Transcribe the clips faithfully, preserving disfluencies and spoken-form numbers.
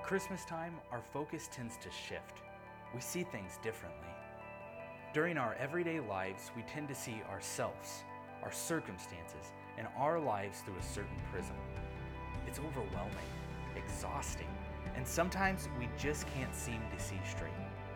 Christmas time, our focus tends to shift. We see things differently. During our everyday lives, we tend to see ourselves, our circumstances, and our lives through a certain prism. It's overwhelming, exhausting, and sometimes we just can't seem to see straight.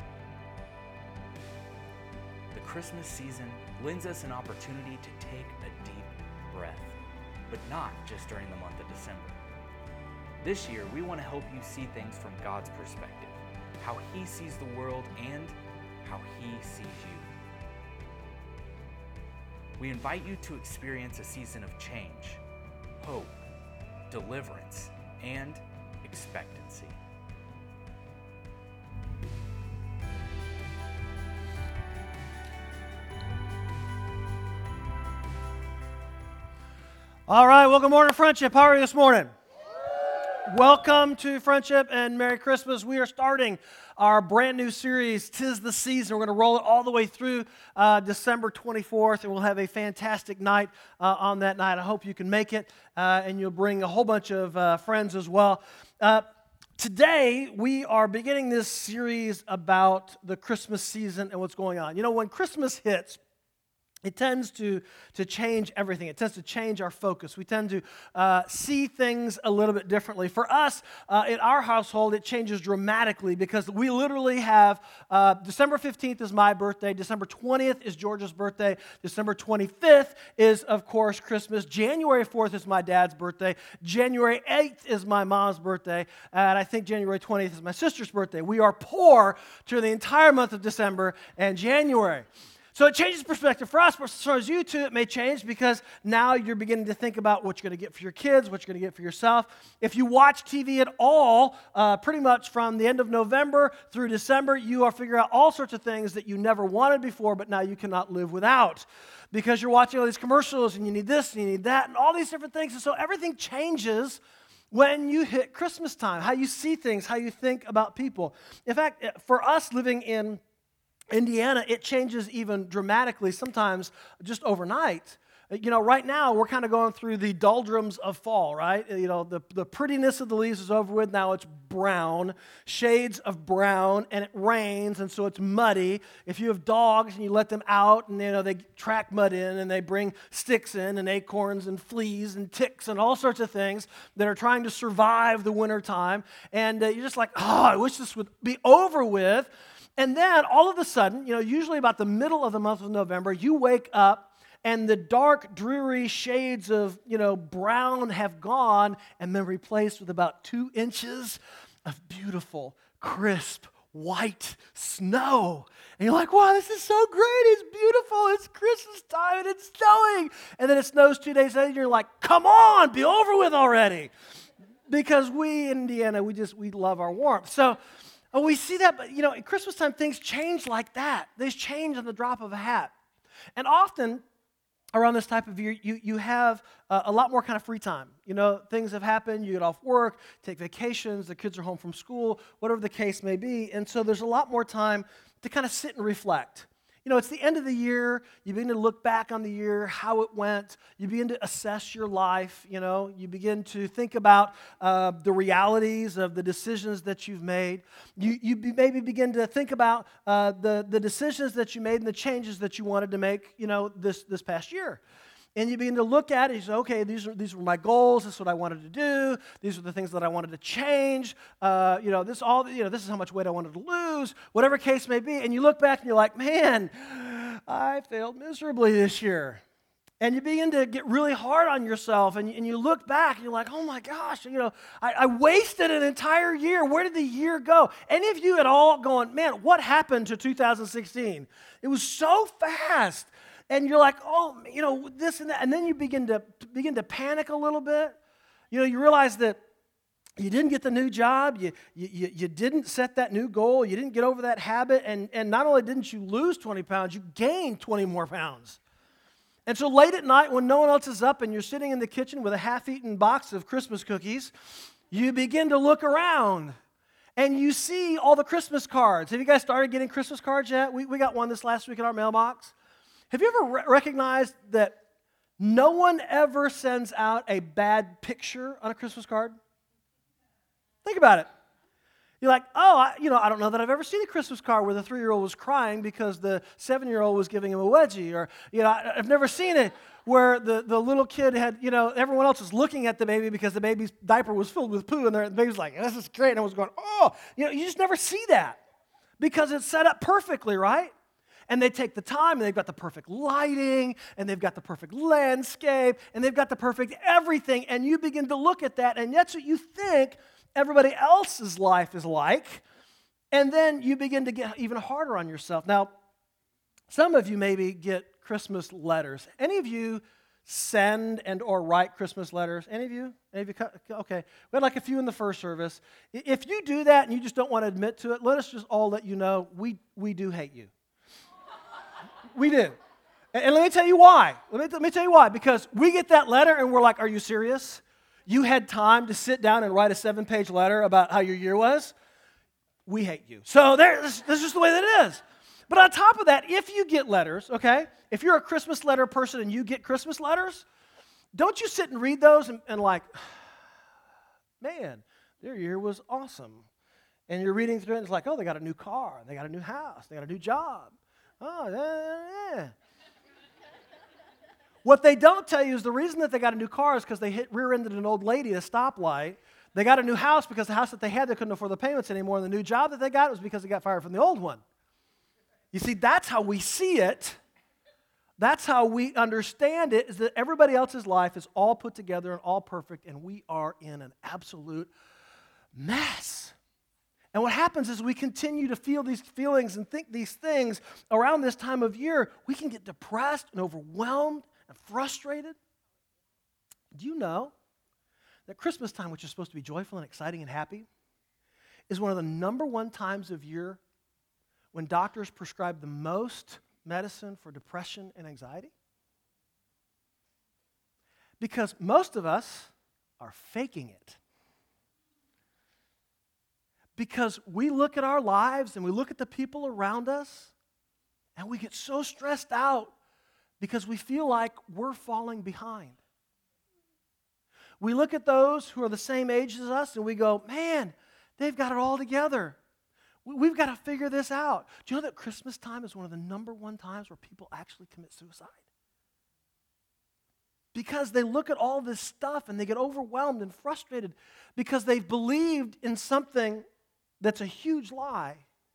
The Christmas season lends us an opportunity to take a deep breath, but not just during the month of December. This year, we want to help you see things from God's perspective, how He sees the world and how He sees you. We invite you to experience a season of change, hope, deliverance, and expectancy. All right, well, good morning, Friendship. How are you this morning? Welcome to Friendship and Merry Christmas. We are starting our brand new series, 'Tis the Season. We're going to roll it all the way through uh, December twenty-fourth, and we'll have a fantastic night uh, on that night. I hope you can make it, uh, and you'll bring a whole bunch of uh, friends as well. Uh, today, we are beginning this series about the Christmas season and what's going on. You know, when Christmas hits, it tends to, to change everything. It tends to change our focus. We tend to uh, see things a little bit differently. For us, uh, in our household, it changes dramatically because we literally have uh, December fifteenth is my birthday, December twentieth is George's birthday, December twenty-fifth is, of course, Christmas, January fourth is my dad's birthday, January eighth is my mom's birthday, and I think January twentieth is my sister's birthday. We are poor to the entire month of December and January. So it changes perspective for us, but as far as you too, it may change because now you're beginning to think about what you're going to get for your kids, what you're going to get for yourself. If you watch T V at all, uh, pretty much from the end of November through December, you are figuring out all sorts of things that you never wanted before, but now you cannot live without because you're watching all these commercials and you need this and you need that and all these different things. And so everything changes when you hit Christmas time, how you see things, how you think about people. In fact, for us living in Indiana, it changes even dramatically, sometimes just overnight. You know, right now, we're kind of going through the doldrums of fall, right? You know, the, the prettiness of the leaves is over with. Now it's brown, shades of brown, and it rains, and so it's muddy. If you have dogs and you let them out, and, you know, they track mud in, and they bring sticks in, and acorns, and fleas, and ticks, and all sorts of things that are trying to survive the winter time. And uh, you're just like, oh, I wish this would be over with. And then, all of a sudden, you know, usually about the middle of the month of November, you wake up and the dark, dreary shades of, you know, brown have gone and been replaced with about two inches of beautiful, crisp, white snow. And you're like, wow, this is so great. It's beautiful. It's Christmas time and it's snowing. And then it snows two days later and you're like, come on, be over with already. Because we in Indiana, we just, we love our warmth. So, oh, we see that, but, you know, at Christmas time, things change like that. They change on the drop of a hat. And often, around this type of year, you, you have uh, a lot more kind of free time. You know, things have happened, you get off work, take vacations, the kids are home from school, whatever the case may be. And so there's a lot more time to kind of sit and reflect. You know, it's the end of the year. You begin to look back on the year, how it went. You begin to assess your life, you know. You begin to think about uh, the realities of the decisions that you've made. You, you be, maybe begin to think about uh, the, the decisions that you made and the changes that you wanted to make, you know, this, this past year. And you begin to look at it, you say, okay, these are these were my goals, this is what I wanted to do, these are the things that I wanted to change, uh, you know, this all you know, this is how much weight I wanted to lose, whatever case may be, and you look back and you're like, man, I failed miserably this year. And you begin to get really hard on yourself, and you, and you look back and you're like, oh my gosh, you know, I, I wasted an entire year. Where did the year go? Any of you at all going, man, what happened to two thousand sixteen? It was so fast. And you're like, oh, you know, this and that. And then you begin to begin to panic a little bit. You know, you realize that you didn't get the new job. You, you, you didn't set that new goal. You didn't get over that habit. And, and not only didn't you lose twenty pounds, you gained twenty more pounds. And so late at night when no one else is up and you're sitting in the kitchen with a half-eaten box of Christmas cookies, you begin to look around. And you see all the Christmas cards. Have you guys started getting Christmas cards yet? We, we got one this last week in our mailbox. Have you ever re- recognized that no one ever sends out a bad picture on a Christmas card? Think about it. You're like, oh, I, you know, I don't know that I've ever seen a Christmas card where the three-year-old was crying because the seven-year-old was giving him a wedgie. Or, you know, I, I've never seen it where the, the little kid had, you know, everyone else was looking at the baby because the baby's diaper was filled with poo, and the baby's like, this is great. And I was going, oh, you know, you just never see that because it's set up perfectly, right? And they take the time, and they've got the perfect lighting, and they've got the perfect landscape, and they've got the perfect everything, and you begin to look at that, and that's what you think everybody else's life is like, and then you begin to get even harder on yourself. Now, some of you maybe get Christmas letters. Any of you send and or write Christmas letters? Any of you? Any of you? Okay. We had like a few in the first service. If you do that and you just don't want to admit to it, let us just all let you know we, we do hate you. We do. And, and let me tell you why. Let me, let me tell you why. Because we get that letter and we're like, are you serious? You had time to sit down and write a seven-page letter about how your year was? We hate you. So there, this, this is just the way that it is. But on top of that, if you get letters, okay, if you're a Christmas letter person and you get Christmas letters, don't you sit and read those and, and like, man, their year was awesome. And you're reading through it and it's like, oh, they got a new car, they got a new house, they got a new job. Oh, yeah, yeah. What they don't tell you is the reason that they got a new car is because they hit rear-ended an old lady at a stoplight. They got a new house because the house that they had, they couldn't afford the payments anymore. And the new job that they got was because they got fired from the old one. You see, that's how we see it. That's how we understand it, is that everybody else's life is all put together and all perfect, and we are in an absolute mess. And what happens is we continue to feel these feelings and think these things around this time of year. We can get depressed and overwhelmed and frustrated. Do you know that Christmas time, which is supposed to be joyful and exciting and happy, is one of the number one times of year when doctors prescribe the most medicine for depression and anxiety? Because most of us are faking it. Because we look at our lives and we look at the people around us and we get so stressed out because we feel like we're falling behind. We look at those who are the same age as us and we go, man, they've got it all together. We've got to figure this out. Do you know that Christmas time is one of the number one times where people actually commit suicide? Because they look at all this stuff and they get overwhelmed and frustrated because they've believed in something that's a huge lie.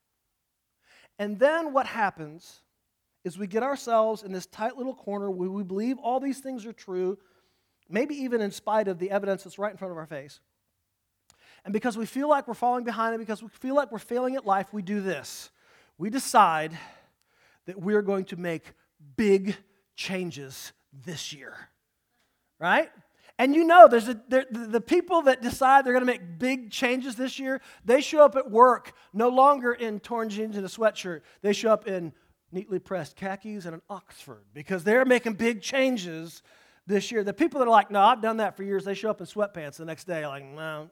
And then what happens is we get ourselves in this tight little corner where we believe all these things are true, maybe even in spite of the evidence that's right in front of our face. And because we feel like we're falling behind and because we feel like we're failing at life, we do this. We decide that we're going to make big changes this year. Right? And you know, there's a, there, the people that decide they're going to make big changes this year, they show up at work no longer in torn jeans and a sweatshirt. They show up in neatly pressed khakis and an Oxford because they're making big changes this year. The people that are like, no, I've done that for years, they show up in sweatpants the next day like, no.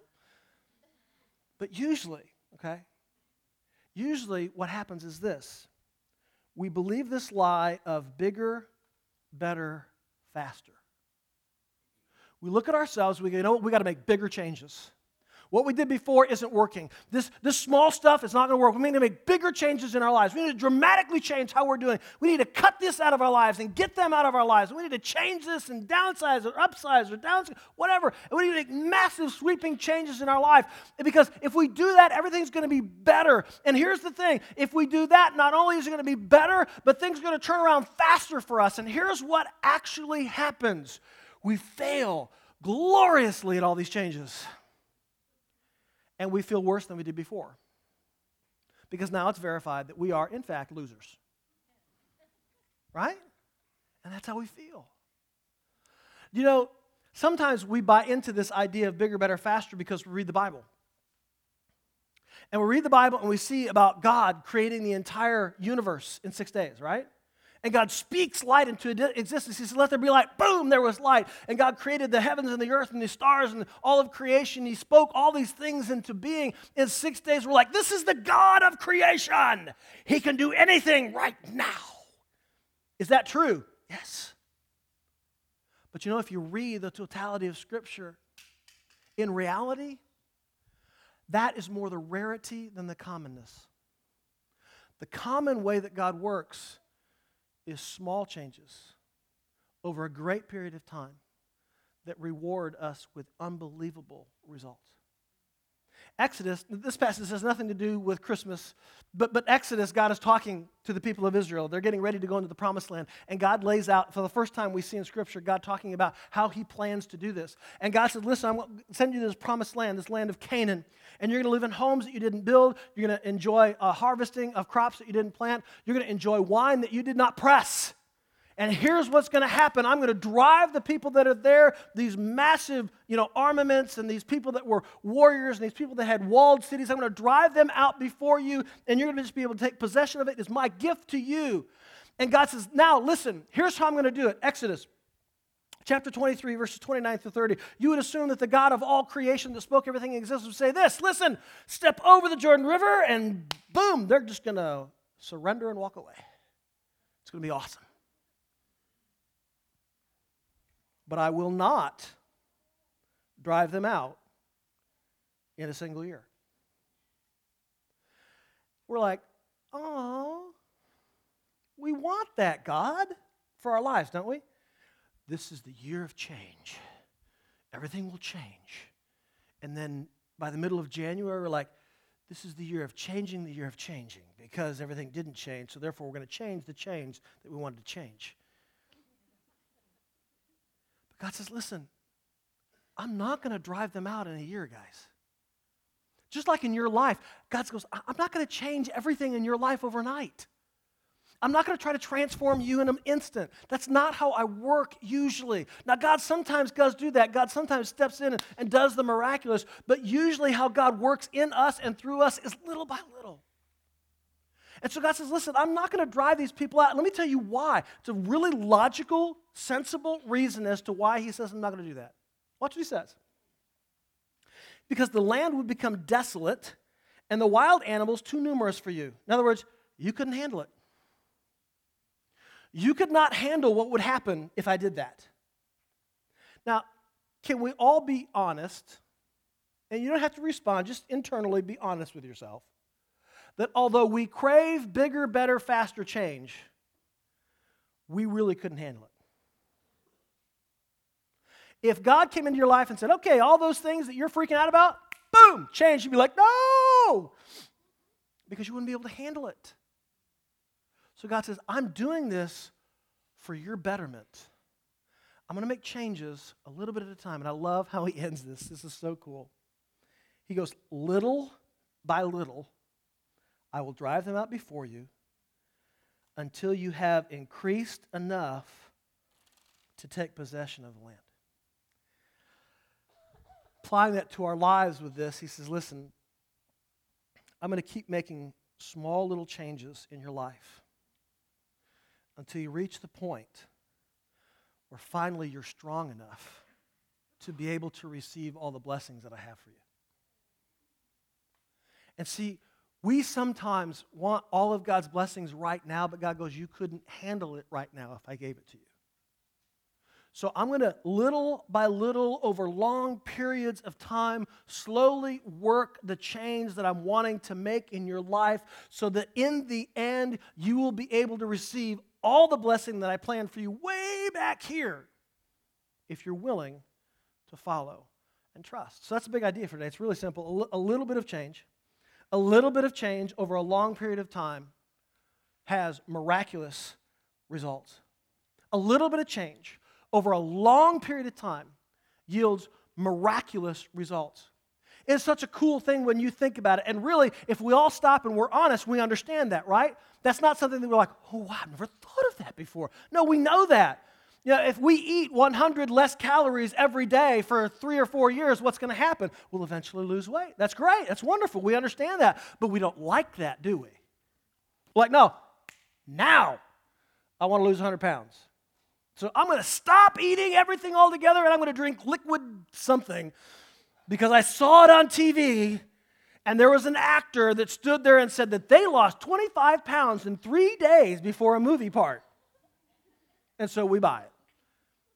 But usually, okay, usually what happens is this. We believe this lie of bigger, better, faster. We look at ourselves, we go, you know what, we got to make bigger changes. What we did before isn't working. This, this small stuff is not going to work. We need to make bigger changes in our lives. We need to dramatically change how we're doing. We need to cut this out of our lives and get them out of our lives. We need to change this and downsize or upsize or downsize, whatever. And we need to make massive sweeping changes in our life. Because if we do that, everything's going to be better. And here's the thing. If we do that, not only is it going to be better, but things are going to turn around faster for us. And here's what actually happens. We fail gloriously at all these changes. And we feel worse than we did before. Because now it's verified that we are, in fact, losers. Right? And that's how we feel. You know, sometimes we buy into this idea of bigger, better, faster because we read the Bible. And we read the Bible and we see about God creating the entire universe in six days, right? And God speaks light into existence. He said, let there be light. Boom, there was light. And God created the heavens and the earth and the stars and all of creation. He spoke all these things into being in six days. We're like, this is the God of creation. He can do anything right now. Is that true? Yes. But you know, if you read the totality of Scripture, in reality, that is more the rarity than the commonness. The common way that God works is small changes over a great period of time that reward us with unbelievable results. Exodus, this passage has nothing to do with Christmas, but, but Exodus, God is talking to the people of Israel. They're getting ready to go into the promised land, and God lays out, for the first time we see in Scripture, God talking about how he plans to do this. And God says, listen, I'm going to send you to this promised land, this land of Canaan, and you're going to live in homes that you didn't build. You're going to enjoy uh, harvesting of crops that you didn't plant. You're going to enjoy wine that you did not press. And here's what's going to happen. I'm going to drive the people that are there, these massive, you know, armaments and these people that were warriors and these people that had walled cities. I'm going to drive them out before you, and you're going to just be able to take possession of it. It's my gift to you. And God says, now listen, here's how I'm going to do it. Exodus chapter twenty-three, verses twenty-nine through thirty. You would assume that the God of all creation that spoke everything in existence would say this, listen, step over the Jordan River, and boom, they're just going to surrender and walk away. It's going to be awesome. But I will not drive them out in a single year. We're like, oh, we want that, God, for our lives, don't we? This is the year of change. Everything will change. And then by the middle of January, we're like, this is the year of changing the year of changing, because everything didn't change, so therefore we're going to change the change that we wanted to change. God says, listen, I'm not going to drive them out in a year, guys. Just like in your life, God goes, I'm not going to change everything in your life overnight. I'm not going to try to transform you in an instant. That's not how I work usually. Now, God sometimes does do that. God sometimes steps in and, and does the miraculous, but usually how God works in us and through us is little by little. And so God says, listen, I'm not going to drive these people out. Let me tell you why. It's a really logical, sensible reason as to why he says I'm not going to do that. Watch what he says. Because the land would become desolate and the wild animals too numerous for you. In other words, you couldn't handle it. You could not handle what would happen if I did that. Now, can we all be honest? And you don't have to respond, just internally be honest with yourself. That although we crave bigger, better, faster change, we really couldn't handle it. If God came into your life and said, okay, all those things that you're freaking out about, boom, change, you'd be like, no! Because you wouldn't be able to handle it. So God says, I'm doing this for your betterment. I'm going to make changes a little bit at a time. And I love how he ends this. This is so cool. He goes, little by little, I will drive them out before you until you have increased enough to take possession of the land. Applying that to our lives with this, he says, listen, I'm going to keep making small little changes in your life until you reach the point where finally you're strong enough to be able to receive all the blessings that I have for you. And see, we sometimes want all of God's blessings right now, but God goes, you couldn't handle it right now if I gave it to you. So I'm going to, little by little, over long periods of time, slowly work the change that I'm wanting to make in your life so that in the end, you will be able to receive all the blessing that I planned for you way back here if you're willing to follow and trust. So that's a big idea for today. It's really simple. A, li- a little bit of change. A little bit of change over a long period of time has miraculous results. A little bit of change over a long period of time yields miraculous results. It's such a cool thing when you think about it. And really, if we all stop and we're honest, we understand that, right? That's not something that we're like, oh, wow, I've never thought of that before. No, we know that. You know, if we eat one hundred less calories every day for three or four years, what's going to happen? We'll eventually lose weight. That's great. That's wonderful. We understand that. But we don't like that, do we? Like, no, now I want to lose one hundred pounds. So I'm going to stop eating everything altogether and I'm going to drink liquid something because I saw it on T V and there was an actor that stood there and said that they lost twenty-five pounds in three days before a movie part. And so we buy it.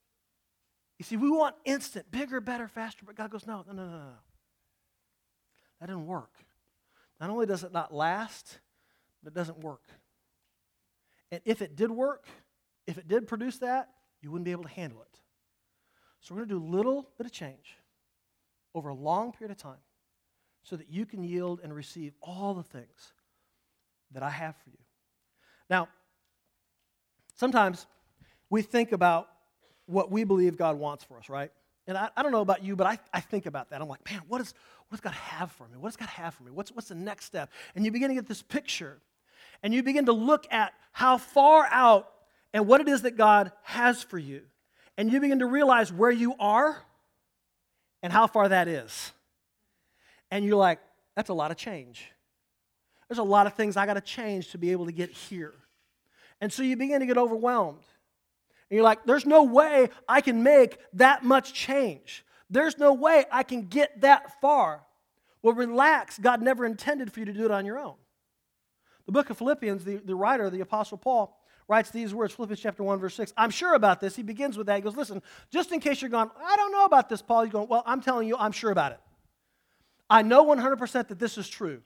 You see, we want instant, bigger, better, faster, but God goes, no, no, no, no, no. That didn't work. Not only does it not last, but it doesn't work. And if it did work, if it did produce that, you wouldn't be able to handle it. So we're going to do a little bit of change over a long period of time so that you can yield and receive all the things that I have for you. Now, sometimes we think about what we believe God wants for us, right? And I, I don't know about you, but I, I think about that. I'm like, man, what, is, what does God have for me? What does God have for me? What's, what's the next step? And you begin to get this picture, and you begin to look at how far out and what it is that God has for you. And you begin to realize where you are and how far that is. And you're like, that's a lot of change. There's a lot of things I got to change to be able to get here. And so you begin to get overwhelmed. And you're like, there's no way I can make that much change. There's no way I can get that far. Well, relax. God never intended for you to do it on your own. The book of Philippians, the, the writer, the Apostle Paul, writes these words, Philippians chapter one, verse six. I'm sure about this. He begins with that. He goes, listen, just in case you're going, I don't know about this, Paul. He's going, well, I'm telling you, I'm sure about it. I know one hundred percent that this is true.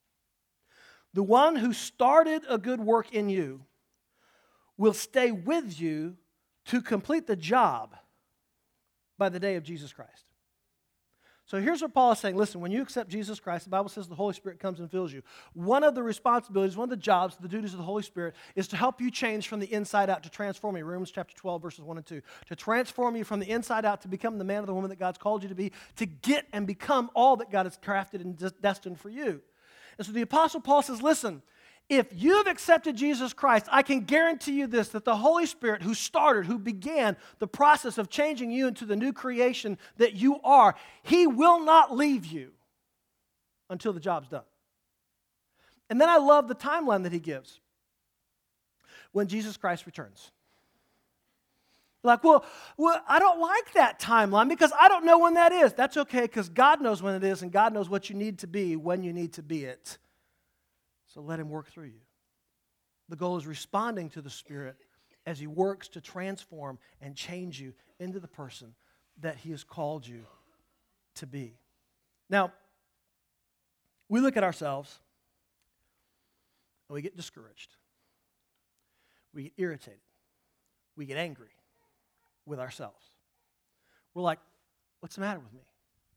The one who started a good work in you will stay with you to complete the job by the day of Jesus Christ. So here's what Paul is saying. Listen, when you accept Jesus Christ, the Bible says the Holy Spirit comes and fills you. One of the responsibilities, one of the jobs, the duties of the Holy Spirit is to help you change from the inside out, to transform you. Romans chapter twelve, verses one and two. To transform you from the inside out to become the man or the woman that God's called you to be, to get and become all that God has crafted and destined for you. And so the Apostle Paul says, listen, if you've accepted Jesus Christ, I can guarantee you this, that the Holy Spirit who started, who began the process of changing you into the new creation that you are, He will not leave you until the job's done. And then I love the timeline that He gives when Jesus Christ returns. Like, well, well, I don't like that timeline because I don't know when that is. That's okay, because God knows when it is, and God knows what you need to be when you need to be it. So let Him work through you. The goal is responding to the Spirit as He works to transform and change you into the person that He has called you to be. Now, we look at ourselves and we get discouraged. We get irritated. We get angry with ourselves. We're like, what's the matter with me?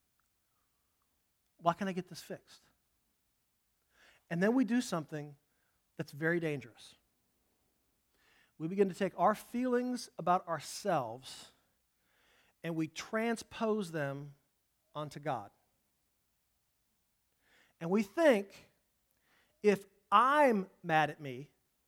Why can't I get this fixed? And then we do something that's very dangerous. We begin to take our feelings about ourselves and we transpose them onto God. And we think, if I'm mad at me,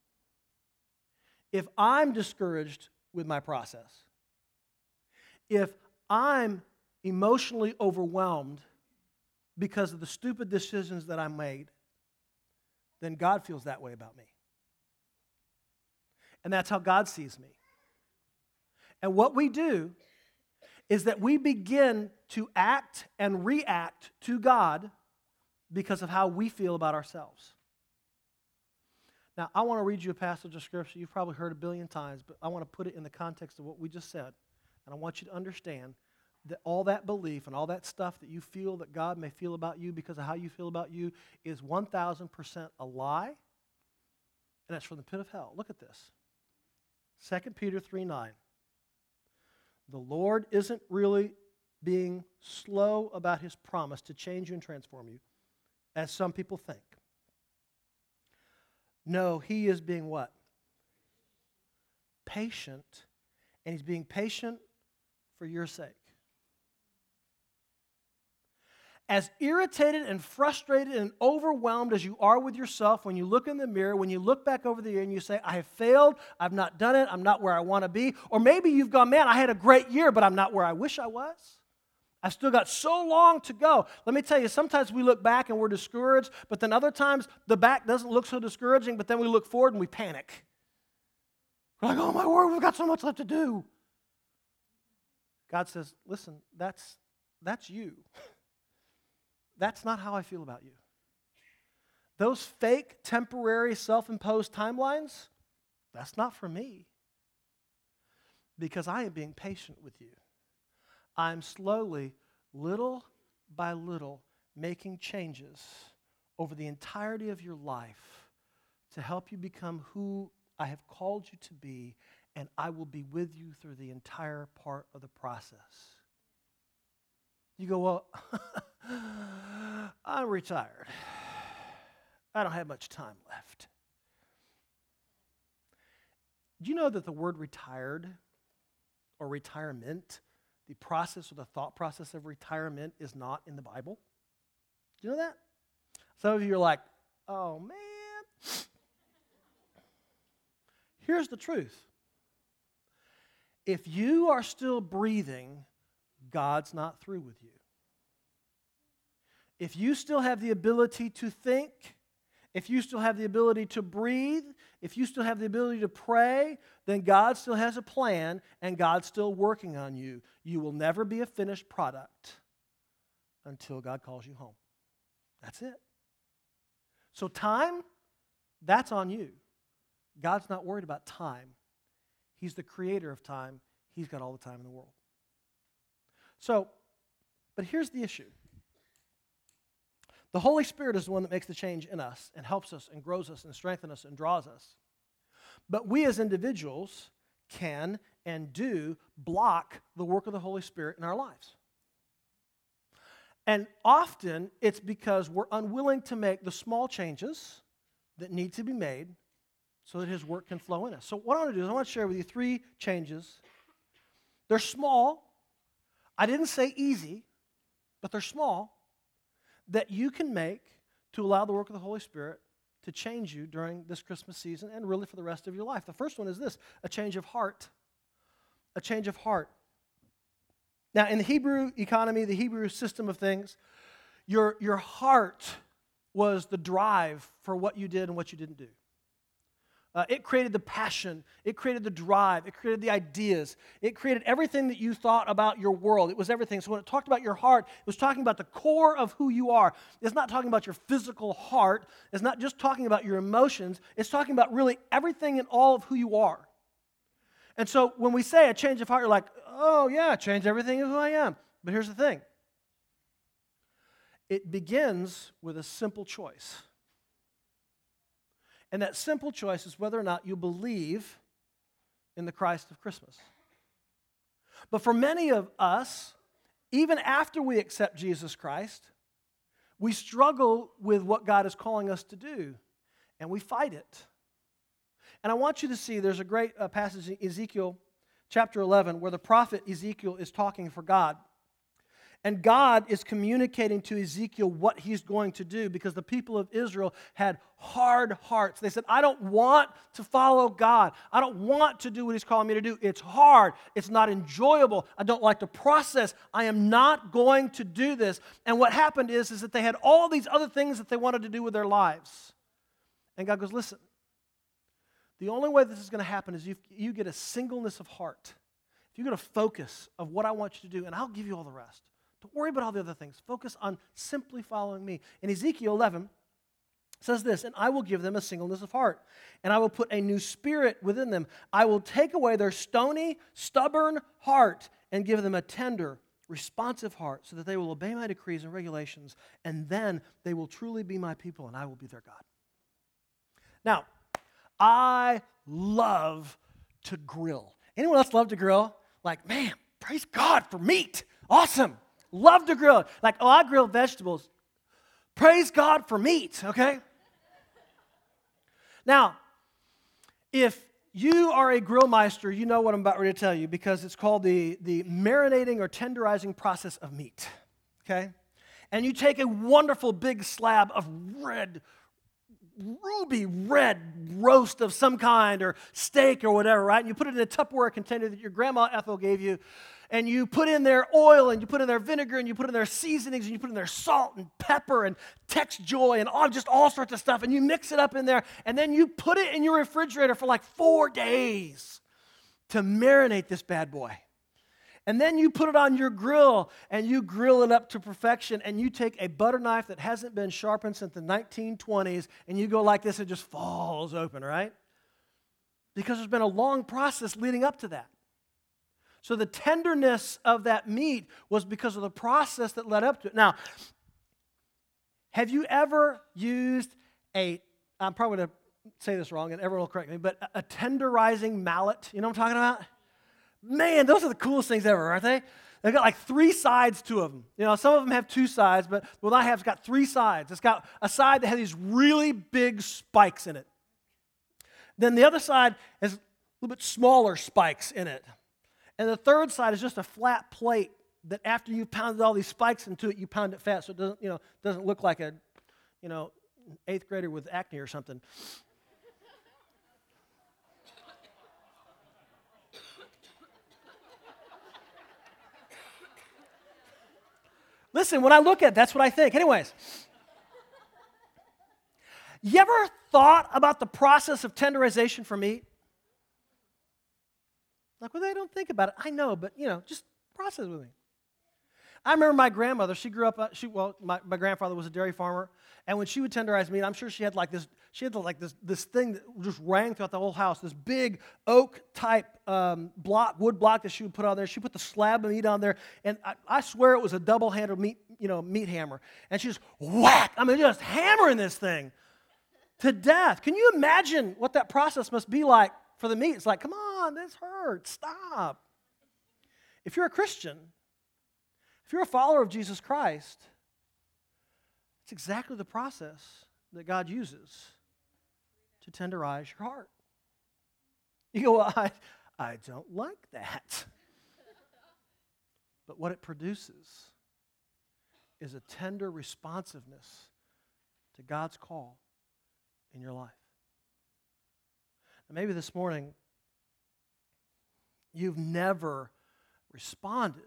if I'm discouraged with my process, if I'm emotionally overwhelmed because of the stupid decisions that I made, then God feels that way about me. And that's how God sees me. And what we do is that we begin to act and react to God because of how we feel about ourselves. Now, I want to read you a passage of Scripture you've probably heard a billion times, but I want to put it in the context of what we just said. And I want you to understand that all that belief and all that stuff that you feel that God may feel about you because of how you feel about you is one thousand percent a lie, and that's from the pit of hell. Look at this. Second Peter three nine. The Lord isn't really being slow about His promise to change you and transform you, as some people think. No, He is being what? Patient, and He's being patient for your sake. As irritated and frustrated and overwhelmed as you are with yourself when you look in the mirror, when you look back over the year and you say, I have failed, I've not done it, I'm not where I want to be. Or maybe you've gone, man, I had a great year, but I'm not where I wish I was. I've still got so long to go. Let me tell you, sometimes we look back and we're discouraged, but then other times the back doesn't look so discouraging, but then we look forward and we panic. We're like, oh my word, we've got so much left to do. God says, listen, that's, that's you. That's not how I feel about you. Those fake, temporary, self-imposed timelines, that's not for me. Because I am being patient with you. I'm slowly, little by little, making changes over the entirety of your life to help you become who I have called you to be, and I will be with you through the entire part of the process. You go, well, I'm retired. I don't have much time left. Do you know that the word retired or retirement, the process or the thought process of retirement is not in the Bible? Do you know that? Some of you are like, oh man. Here's the truth. If you are still breathing, God's not through with you. If you still have the ability to think, if you still have the ability to breathe, if you still have the ability to pray, then God still has a plan and God's still working on you. You will never be a finished product until God calls you home. That's it. So time, that's on you. God's not worried about time. He's the creator of time. He's got all the time in the world. So, but here's the issue. The Holy Spirit is the one that makes the change in us and helps us and grows us and strengthens us and draws us. But we as individuals can and do block the work of the Holy Spirit in our lives. And often it's because we're unwilling to make the small changes that need to be made so that His work can flow in us. So what I want to do is I want to share with you three changes. They're small. I didn't say easy, but they're small, that you can make to allow the work of the Holy Spirit to change you during this Christmas season and really for the rest of your life. The first one is this, a change of heart. A change of heart. Now, in the Hebrew economy, the Hebrew system of things, your, your heart was the drive for what you did and what you didn't do. Uh, it created the passion. It created the drive. It created the ideas. It created everything that you thought about your world. It was everything. So when it talked about your heart, it was talking about the core of who you are. It's not talking about your physical heart. It's not just talking about your emotions. It's talking about really everything and all of who you are. And so when we say a change of heart, you're like, oh yeah, change everything of who I am. But here's the thing. It begins with a simple choice. And that simple choice is whether or not you believe in the Christ of Christmas. But for many of us, even after we accept Jesus Christ, we struggle with what God is calling us to do, and we fight it. And I want you to see there's a great uh, passage in Ezekiel chapter eleven where the prophet Ezekiel is talking for God. And God is communicating to Ezekiel what He's going to do because the people of Israel had hard hearts. They said, I don't want to follow God. I don't want to do what He's calling me to do. It's hard. It's not enjoyable. I don't like the process. I am not going to do this. And what happened is, is that they had all these other things that they wanted to do with their lives. And God goes, listen, the only way this is going to happen is if you get a singleness of heart. If you get a focus of what I want you to do, and I'll give you all the rest. Don't worry about all the other things. Focus on simply following me. In Ezekiel eleven, it says this, and I will give them a singleness of heart, and I will put a new spirit within them. I will take away their stony, stubborn heart and give them a tender, responsive heart so that they will obey my decrees and regulations, and then they will truly be my people, and I will be their God. Now, I love to grill. Anyone else love to grill? Like, man, praise God for meat. Awesome. Love to grill. Like, oh, I grill vegetables. Praise God for meat, okay? Now, if you are a grill meister, you know what I'm about ready to tell you because it's called the, the marinating or tenderizing process of meat, okay? And you take a wonderful big slab of red, ruby red roast of some kind or steak or whatever, right? And you put it in a Tupperware container that your grandma Ethel gave you. And you put in their oil, and you put in their vinegar, and you put in their seasonings, and you put in their salt and pepper and Tex Joy and all, just all sorts of stuff. And you mix it up in there, and then you put it in your refrigerator for like four days to marinate this bad boy. And then you put it on your grill, and you grill it up to perfection, and you take a butter knife that hasn't been sharpened since the nineteen twenties, and you go like this, and it just falls open, right? Because there's been a long process leading up to that. So the tenderness of that meat was because of the process that led up to it. Now, Have you ever used a, I'm probably going to say this wrong and everyone will correct me, but a tenderizing mallet? You know what I'm talking about? Man, those are the coolest things ever, aren't they? They've got like three sides to them. You know, some of them have two sides, but the one I have has got three sides. It's got a side that has these really big spikes in it. Then the other side has a little bit smaller spikes in it. And the third side is just a flat plate that after you've pounded all these spikes into it, you pound it fast so it doesn't, you know, doesn't look like a, you know, eighth grader with acne or something. Listen, when I look at it, that's what I think. Anyways, you ever thought about the process of tenderization for meat? Like, well, they don't think about it. I know, but, you know, just process with me. I remember my grandmother, she grew up, uh, she, well, my, my grandfather was a dairy farmer, and when she would tenderize meat, I'm sure she had like this, she had like this, this thing that just rang throughout the whole house, this big oak-type um, block, wood block that she would put on there. She put the slab of meat on there, and I, I swear it was a double-handed meat, you know, meat hammer. And she just whack, I mean, just hammering this thing to death. Can you imagine what that process must be like for the meat? It's like, come on, this hurts, stop. If you're a Christian, if you're a follower of Jesus Christ, it's exactly the process that God uses to tenderize your heart. You go, well, I, I don't like that. But what it produces is a tender responsiveness to God's call in your life. Now, maybe this morning you've never responded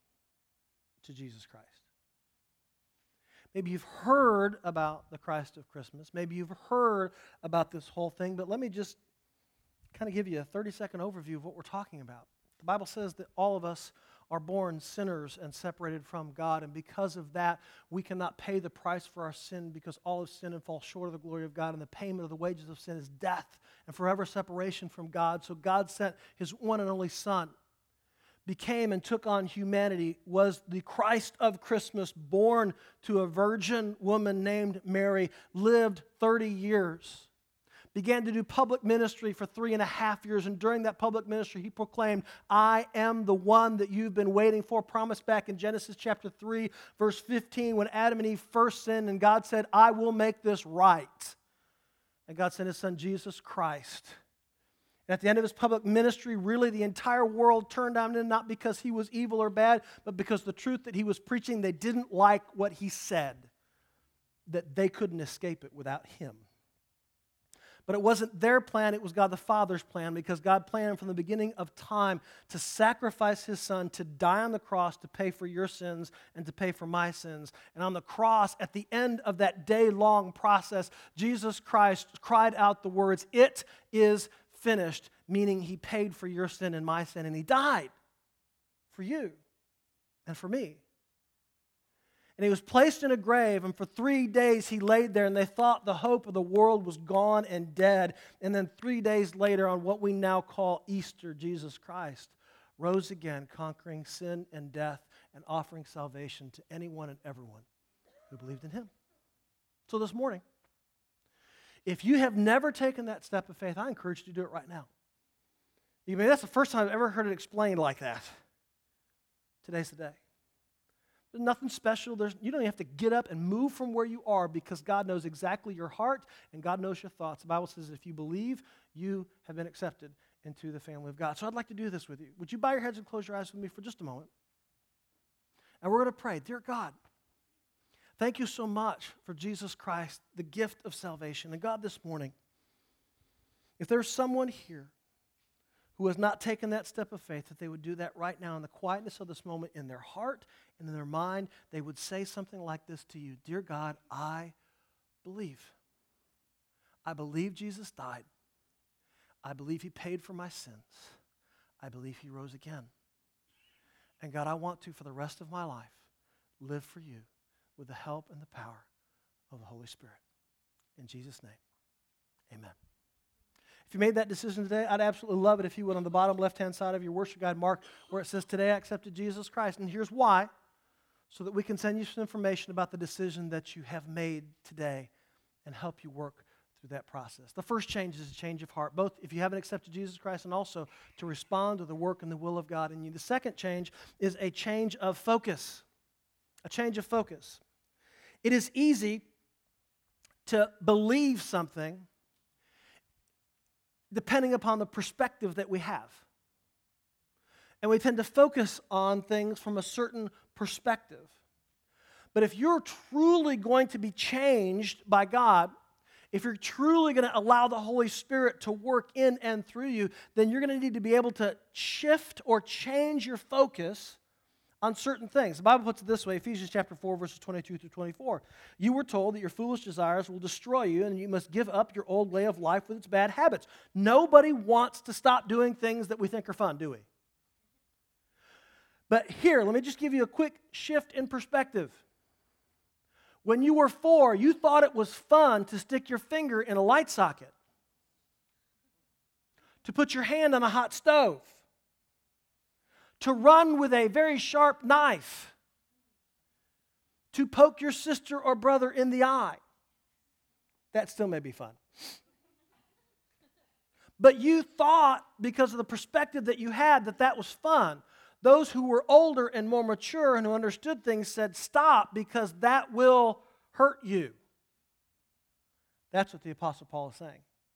to Jesus Christ. Maybe you've heard about the Christ of Christmas. Maybe you've heard about this whole thing, but let me just kind of give you a thirty-second overview of what we're talking about. The Bible says that all of us are born sinners and separated from God, and because of that, we cannot pay the price for our sin because all have sinned and fall short of the glory of God, and the payment of the wages of sin is death and forever separation from God. So God sent His one and only Son, became and took on humanity, was the Christ of Christmas, born to a virgin woman named Mary, lived thirty years, began to do public ministry for three and a half years, and during that public ministry, he proclaimed, I am the one that you've been waiting for, promised back in Genesis chapter three, verse fifteen, when Adam and Eve first sinned, and God said, I will make this right. And God sent His Son, Jesus Christ. And at the end of His public ministry, really the entire world turned on Him, not because He was evil or bad, but because the truth that He was preaching, they didn't like what He said, that they couldn't escape it without Him. But it wasn't their plan, it was God the Father's plan, because God planned from the beginning of time to sacrifice His Son, to die on the cross to pay for your sins and to pay for my sins. And on the cross, at the end of that day-long process, Jesus Christ cried out the words, it is finished, meaning He paid for your sin and my sin, and He died for you and for me. And He was placed in a grave, and for three days He laid there, and they thought the hope of the world was gone and dead. And then three days later, on what we now call Easter, Jesus Christ rose again, conquering sin and death and offering salvation to anyone and everyone who believed in Him. So this morning, if you have never taken that step of faith, I encourage you to do it right now. You mean that's the first time I've ever heard it explained like that. Today's the day. There's nothing special. There's, you don't even have to get up and move from where you are because God knows exactly your heart and God knows your thoughts. The Bible says that if you believe, you have been accepted into the family of God. So I'd like to do this with you. Would you bow your heads and close your eyes with me for just a moment? And we're going to pray. Dear God, thank you so much for Jesus Christ, the gift of salvation. And God, this morning, if there's someone here who has not taken that step of faith, that they would do that right now in the quietness of this moment in their heart and in their mind, they would say something like this to you. Dear God, I believe. I believe Jesus died. I believe He paid for my sins. I believe He rose again. And God, I want to, for the rest of my life, live for you with the help and the power of the Holy Spirit. In Jesus' name, amen. If you made that decision today, I'd absolutely love it if you would, on the bottom left-hand side of your worship guide, mark where it says, today I accepted Jesus Christ. And here's why. so that we can send you some information about the decision that you have made today and help you work through that process. The first change is a change of heart, both if you haven't accepted Jesus Christ and also to respond to the work and the will of God in you. The second change is a change of focus. A change of focus. It is easy to believe something depending upon the perspective that we have. And we tend to focus on things from a certain perspective. But if you're truly going to be changed by God, if you're truly going to allow the Holy Spirit to work in and through you, then you're going to need to be able to shift or change your focus on certain things. The Bible puts it this way, Ephesians chapter four, verses twenty-two through twenty-four. You were told that your foolish desires will destroy you, and you must give up your old way of life with its bad habits. Nobody wants to stop doing things that we think are fun, do we? But here, let me just give you a quick shift in perspective. When you were four, you thought it was fun to stick your finger in a light socket, to put your hand on a hot stove, to run with a very sharp knife, to poke your sister or brother in the eye. That still may be fun. But you thought, because of the perspective that you had, that that was fun. Those who were older and more mature and who understood things said, stop, because that will hurt you. That's what the Apostle Paul is saying.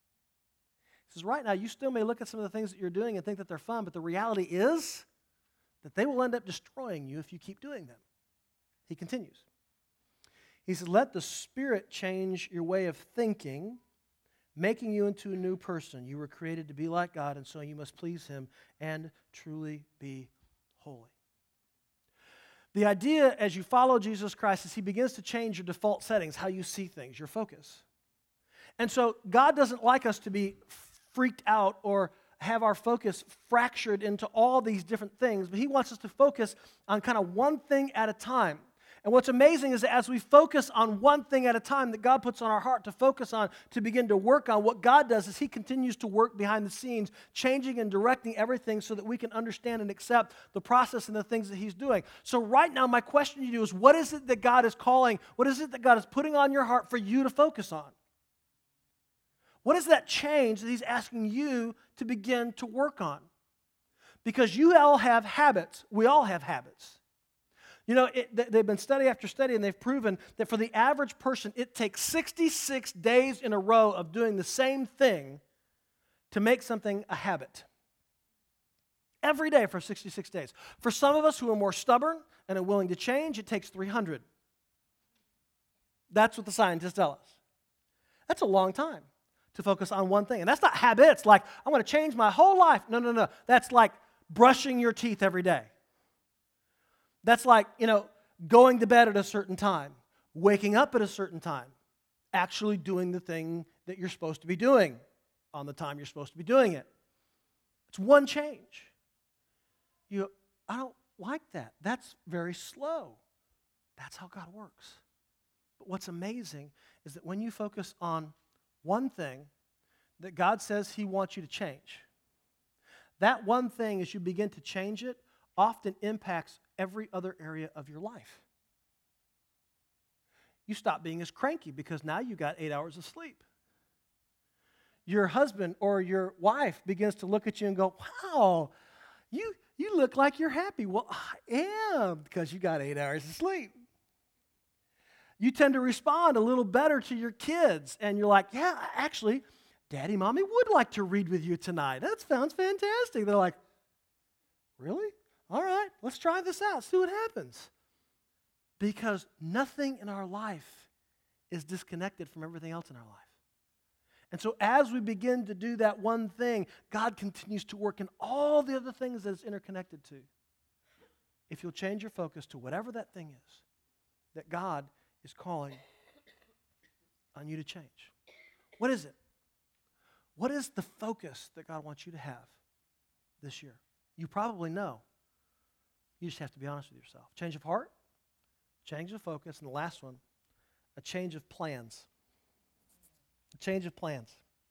He says, right now, you still may look at some of the things that you're doing and think that they're fun, but the reality is that they will end up destroying you if you keep doing them. He continues. He says, let the Spirit change your way of thinking, making you into a new person. You were created to be like God, and so you must please Him and truly be holy. The idea as you follow Jesus Christ is He begins to change your default settings, how you see things, your focus. And so God doesn't like us to be freaked out or have our focus fractured into all these different things, but He wants us to focus on kind of one thing at a time. And what's amazing is that as we focus on one thing at a time that God puts on our heart to focus on, to begin to work on, what God does is He continues to work behind the scenes, changing and directing everything so that we can understand and accept the process and the things that He's doing. So right now, my question to you is, what is it that God is calling, what is it that God is putting on your heart for you to focus on? What is that change that He's asking you to begin to work on? Because you all have habits. We all have habits. You know, it, they've been study after study, and they've proven that for the average person, it takes sixty-six days in a row of doing the same thing to make something a habit. Every day for sixty-six days. For some of us who are more stubborn and are willing to change, it takes three hundred. That's what the scientists tell us. That's a long time to focus on one thing. And that's not habits, like, I want to change my whole life. No, no, no. That's like brushing your teeth every day. That's like, you know, going to bed at a certain time, waking up at a certain time, actually doing the thing that you're supposed to be doing on the time you're supposed to be doing it. It's one change. You, I don't like that. That's very slow. That's how God works. But what's amazing is that when you focus on one thing that God says He wants you to change, that one thing, as you begin to change it, often impacts every other area of your life. You stop being as cranky because now you got eight hours of sleep. Your husband or your wife begins to look at you and go, wow, you, you look like you're happy. Well, I am, because you got eight hours of sleep. You tend to respond a little better to your kids, and you're like, yeah, actually, Daddy, Mommy would like to read with you tonight. That sounds fantastic. They're like, really? All right, let's try this out, see what happens. Because nothing in our life is disconnected from everything else in our life. And so as we begin to do that one thing, God continues to work in all the other things that it's interconnected to. If you'll change your focus to whatever that thing is that God is calling on you to change. What is it? What is the focus that God wants you to have this year? You probably know. You just have to be honest with yourself. Change of heart, change of focus, and the last one, a change of plans. A change of plans.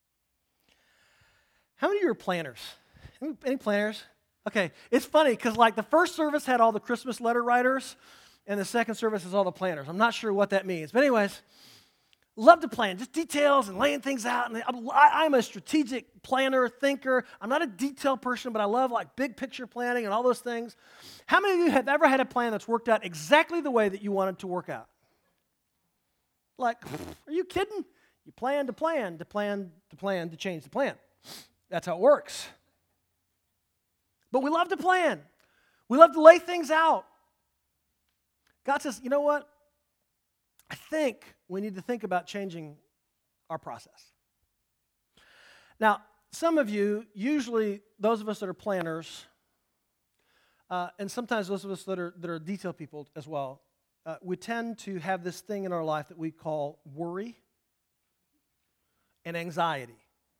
How many of you are planners? Any, any planners? Okay, it's funny because like the first service had all the Christmas letter writers, and the second service is all the planners. I'm not sure what that means. But anyways, love to plan, just details and laying things out. And I'm, I'm a strategic planner, thinker. I'm not a detail person, but I love like big picture planning and all those things. How many of you have ever had a plan that's worked out exactly the way that you wanted to work out? Like, are you kidding? You plan to plan, to plan, to plan, to change the plan. That's how it works. But we love to plan. We love to lay things out. God says, you know what? I think we need to think about changing our process. Now, some of you, usually those of us that are planners, uh, and sometimes those of us that are, that are detail people as well, uh, we tend to have this thing in our life that we call worry and anxiety.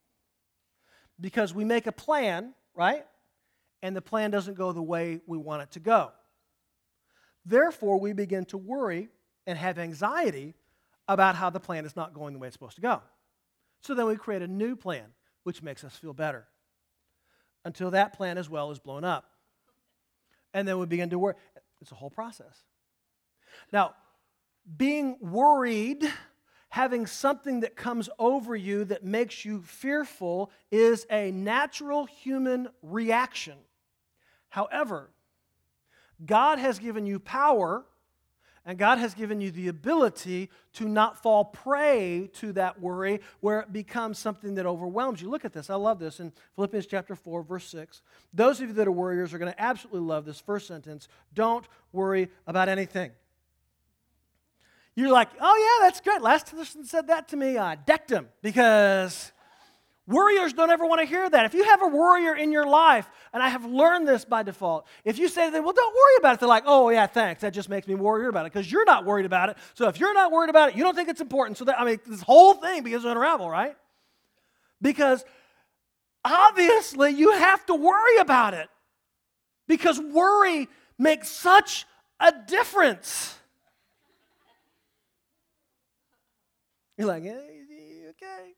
Because we make a plan, right? And the plan doesn't go the way we want it to go. Therefore, we begin to worry and have anxiety about how the plan is not going the way it's supposed to go. So then we create a new plan, which makes us feel better, until that plan as well is blown up. And then we begin to worry. It's a whole process. Now, being worried, having something that comes over you that makes you fearful, is a natural human reaction. However, God has given you power, and God has given you the ability to not fall prey to that worry where it becomes something that overwhelms you. Look at this. I love this in Philippians chapter four, verse six. Those of you that are worriers are going to absolutely love this first sentence. Don't worry about anything. You're like, oh yeah, that's great. Last person said that to me. I decked him, because worriers don't ever want to hear that. If you have a worrier in your life, and I have learned this by default, if you say to them, well, don't worry about it, they're like, oh, yeah, thanks. That just makes me worried about it, because you're not worried about it. So if you're not worried about it, you don't think it's important. So that, I mean, this whole thing begins to unravel, right? Because obviously you have to worry about it, because worry makes such a difference. You're like, hey, okay.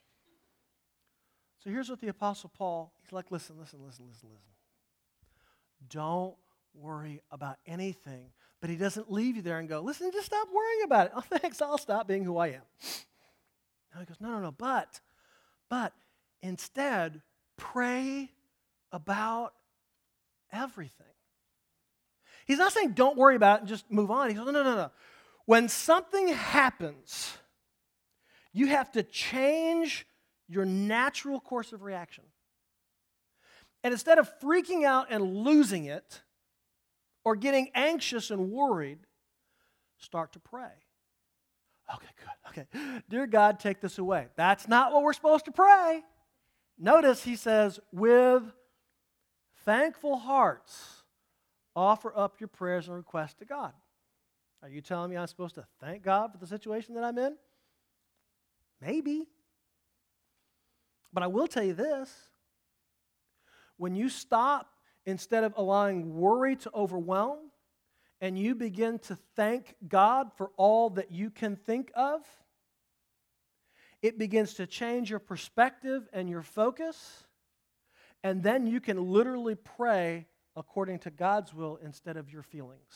So here's what the Apostle Paul, he's like, listen, listen, listen, listen, listen. Don't worry about anything. But he doesn't leave you there and go, listen, just stop worrying about it. Oh, thanks, I'll stop being who I am. No, he goes, no, no, no, but, but instead, pray about everything. He's not saying don't worry about it and just move on. He goes, no, no, no, no. When something happens, you have to change your natural course of reaction. And instead of freaking out and losing it, or getting anxious and worried, start to pray. Okay, good. Okay. Dear God, take this away. That's not what we're supposed to pray. Notice he says, with thankful hearts, offer up your prayers and requests to God. Are you telling me I'm supposed to thank God for the situation that I'm in? Maybe. But I will tell you this. When you stop, instead of allowing worry to overwhelm, and you begin to thank God for all that you can think of, it begins to change your perspective and your focus, and then you can literally pray according to God's will instead of your feelings.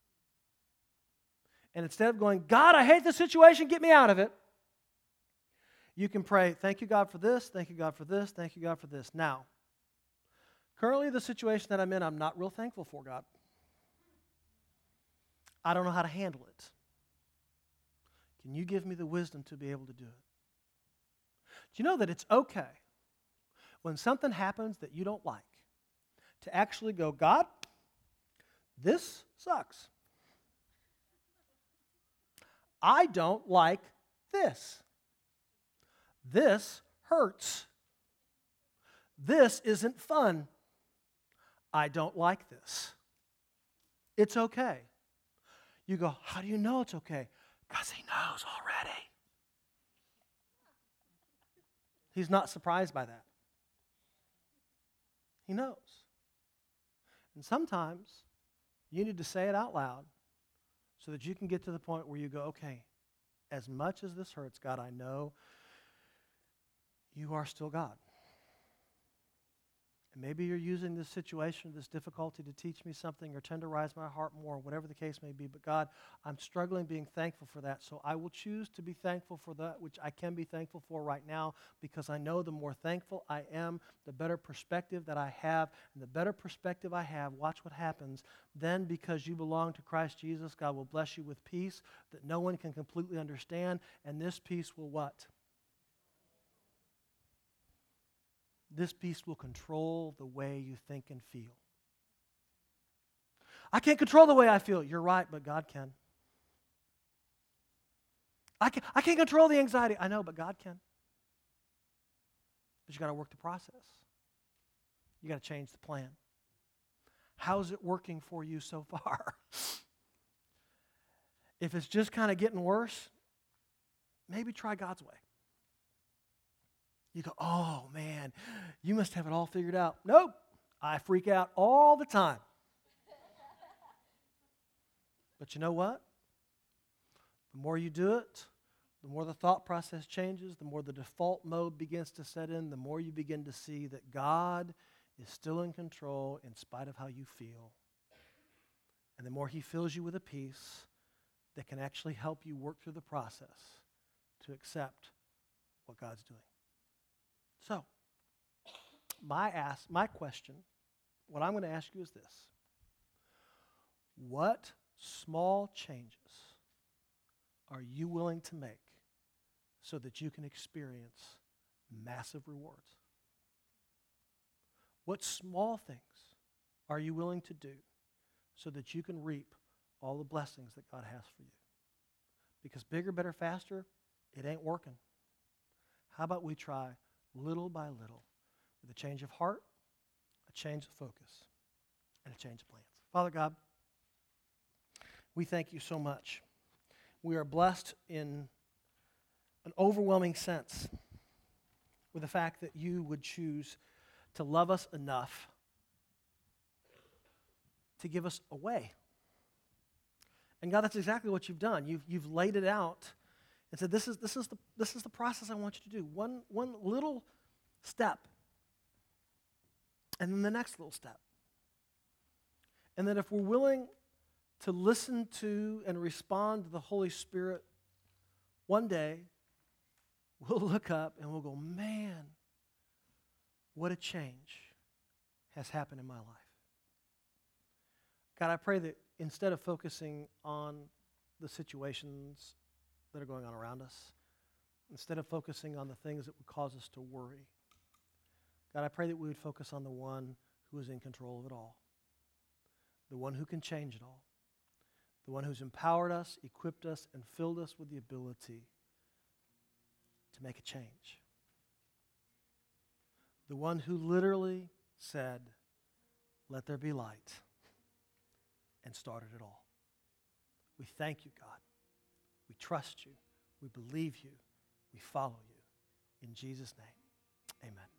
And instead of going, God, I hate this situation, get me out of it, you can pray, thank you, God, for this, thank you, God, for this, thank you, God, for this. Now, currently the situation that I'm in, I'm not real thankful for, God. I don't know how to handle it. Can you give me the wisdom to be able to do it? Do you know that it's okay when something happens that you don't like to actually go, God, this sucks. I don't like this. This hurts. This isn't fun. I don't like this. It's okay. You go, how do you know it's okay? Because he knows already. He's not surprised by that. He knows. And sometimes you need to say it out loud so that you can get to the point where you go, okay, as much as this hurts, God, I know you are still God. And maybe you're using this situation, this difficulty to teach me something or tenderize my heart more, whatever the case may be. But God, I'm struggling being thankful for that. So I will choose to be thankful for that which I can be thankful for right now, because I know the more thankful I am, the better perspective that I have. And the better perspective I have, watch what happens. Then, because you belong to Christ Jesus, God will bless you with peace that no one can completely understand. And this peace will what? This peace will control the way you think and feel. I can't control the way I feel. You're right, but God can. I can't, I can't control the anxiety. I know, but God can. But you got to work the process. You got to change the plan. How's it working for you so far? If it's just kind of getting worse, maybe try God's way. You go, oh man, you must have it all figured out. Nope, I freak out all the time. But you know what? The more you do it, the more the thought process changes, the more the default mode begins to set in, the more you begin to see that God is still in control in spite of how you feel. And the more He fills you with a peace that can actually help you work through the process to accept what God's doing. So, my ask, my question, what I'm going to ask you is this. What small changes are you willing to make so that you can experience massive rewards? What small things are you willing to do so that you can reap all the blessings that God has for you? Because bigger, better, faster, it ain't working. How about we try little by little, with a change of heart, a change of focus, and a change of plans. Father God, we thank you so much. We are blessed in an overwhelming sense with the fact that you would choose to love us enough to give us a way. And God, that's exactly what you've done. You've, you've laid it out and said, this is, this is the, this is the process I want you to do. One, one little step, and then the next little step. And that if we're willing to listen to and respond to the Holy Spirit, one day we'll look up and we'll go, man, what a change has happened in my life. God, I pray that instead of focusing on the situations that are going on around us, instead of focusing on the things that would cause us to worry, God, I pray that we would focus on the one who is in control of it all, the one who can change it all, the one who's empowered us, equipped us, and filled us with the ability to make a change, the one who literally said, let there be light, and started it all. We thank you, God. We trust you. We believe you. We follow you. In Jesus' name, amen.